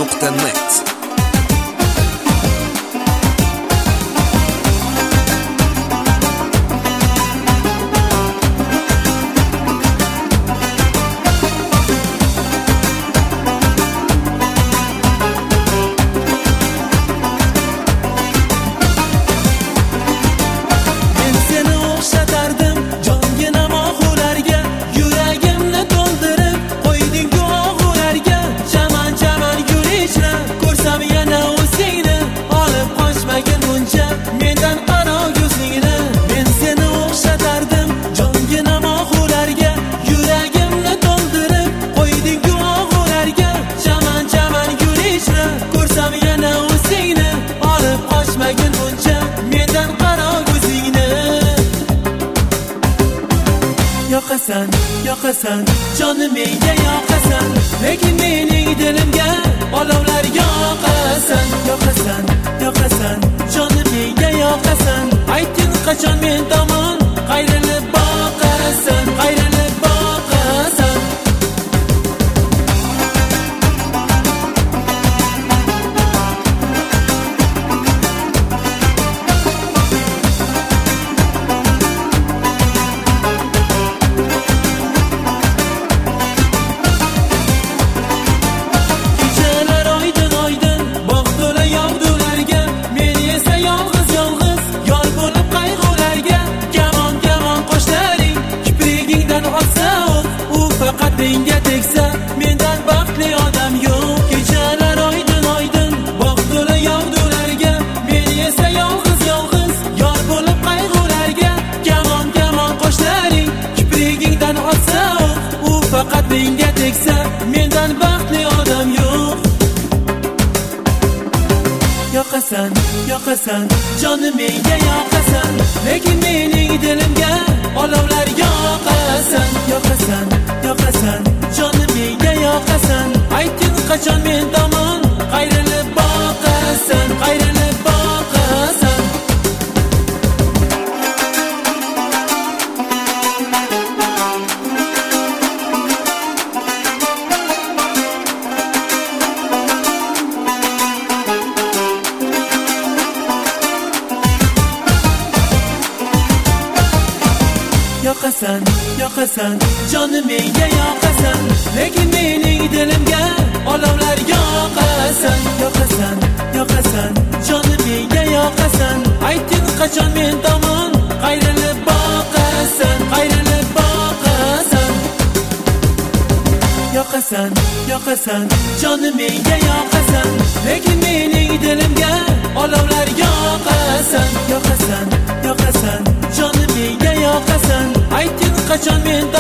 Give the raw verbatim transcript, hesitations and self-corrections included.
nuqta net. Yoqasan, yoqasan, jonim menga yoqasan, lekin mening dilimga olovlar yoqasan. Yoqasan, yoqasan, jonim menga yoqasan, ayting qachon men tomon qayrilib boqasan, qayrilib boqasan. Menga tegsa mendan baxtli odam yo'q. Kechalar oydin oydin bog' to'la yog'dularga, men esa yolg'iz yolg'iz yor bo'lib qayg'ularga. Kamon kamon qoshlaring kiprigingdan otsa u faqat menga tegsa mendan baxtli odam yo'q. Yoqasan, yoqasan, jonim menga yoqasan, lekin mening dilimga olovlar yoqasan. Yoqasan, yoqasan, jonim menga yoqasan, ayting qachon men tomon qayrilib boqasan, qayrilib boqasan. Yoqasan, yoqasan, jonim menga yoqasan, lekin mening dilimga olovlar yoqasan. Yoqasan, yoqasan, jonim menga yoqasan, ayting qachon men tomon qayrilib boqasan, qayrilib boqasan. Yoqasan, yoqasan, jonim menga yoqasan, lekin mening dilimga olovlar yoqasan. Yoqasan, yoqasan, jonim menga yoqasan, ayting qachon men